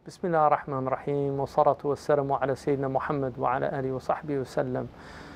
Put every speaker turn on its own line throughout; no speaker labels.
بسم الله الرحمن الرحيم والصلاة والسلام على سيدنا محمد وعلى آله وصحبه وسلم.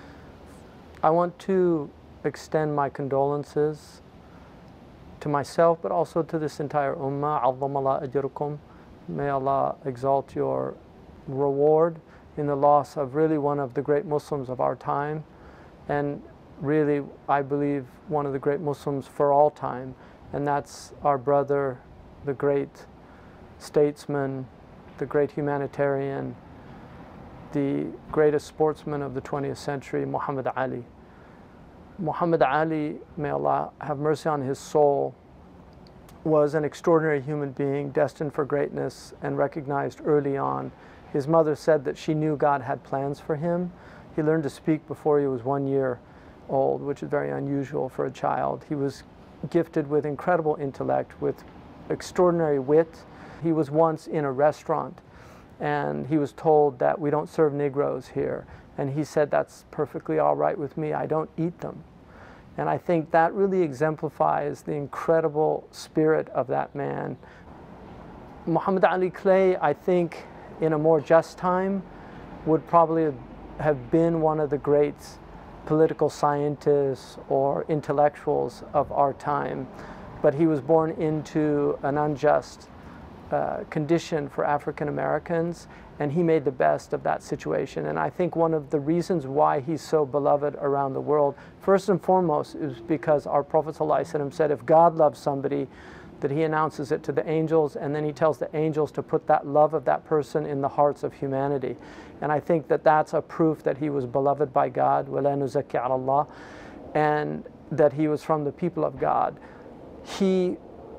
I want to extend my condolences to myself, but also to this entire ummah. عظم الله أجركم. May Allah exalt your reward in the loss of really one of the great Muslims of our time, and really, I believe, one of the great Muslims for all time, and that's our brother, the great statesman, the great humanitarian, the greatest sportsman of the 20th century, Muhammad Ali. Muhammad Ali, may Allah have mercy on his soul, was an extraordinary human being destined for greatness and recognized early on. His mother said that she knew God had plans for him. He learned to speak before he was 1 year old, which is very unusual for a child. He was gifted with incredible intellect, with extraordinary wit. He was once in a restaurant and he was told that we don't serve Negroes here. And he said, that's perfectly all right with me, I don't eat them. And I think that really exemplifies the incredible spirit of that man. Muhammad Ali Clay, I think, in a more just time, would probably have been one of the great political scientists or intellectuals of our time. But he was born into an unjust condition for African Americans, and he made the best of that situation. And I think one of the reasons why he's so beloved around the world, first and foremost, is because our Prophet ﷺ said, if God loves somebody, that he announces it to the angels, and then he tells the angels to put that love of that person in the hearts of humanity. And I think that that's a proof that he was beloved by God, وَلَا نُزَكِّ عَلَى اللَّهِ, and that he was from the people of God. He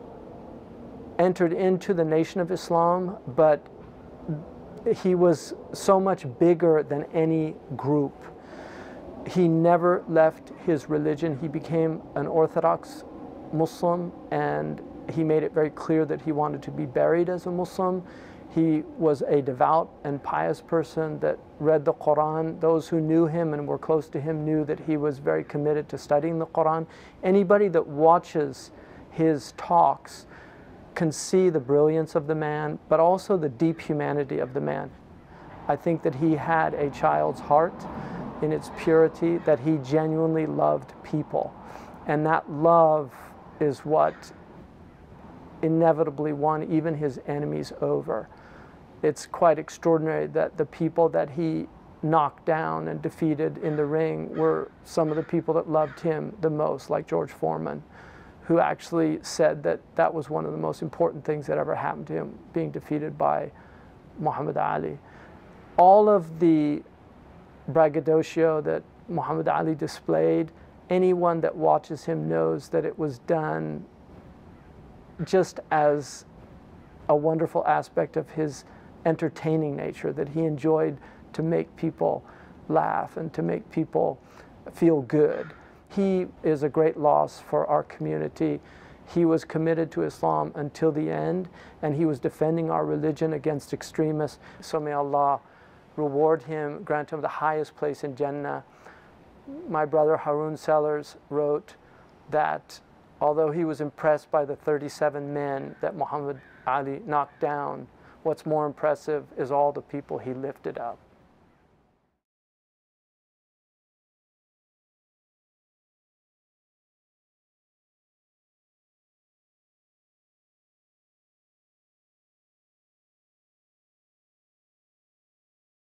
entered into the Nation of Islam, but he was so much bigger than any group. He never left his religion. He became an Orthodox Muslim, and he made it very clear that he wanted to be buried as a Muslim. He was a devout and pious person that read the Quran. Those who knew him and were close to him knew that he was very committed to studying the Quran. Anybody that watches his talks can see the brilliance of the man, but also the deep humanity of the man. I think that he had a child's heart in its purity, that he genuinely loved people. And that love is what inevitably won even his enemies over. It's quite extraordinary that the people that he knocked down and defeated in the ring were some of the people that loved him the most, like George Foreman, who actually said that that was one of the most important things that ever happened to him, being defeated by Muhammad Ali. All of the braggadocio that Muhammad Ali displayed, anyone that watches him knows that it was done just as a wonderful aspect of his entertaining nature, that he enjoyed to make people laugh and to make people feel good. He is a great loss for our community. He was committed to Islam until the end, and he was defending our religion against extremists. So may Allah reward him, grant him the highest place in Jannah. My brother Harun Sellers wrote that although he was impressed by the 37 men that Muhammad Ali knocked down, what's more impressive is all the people he lifted up.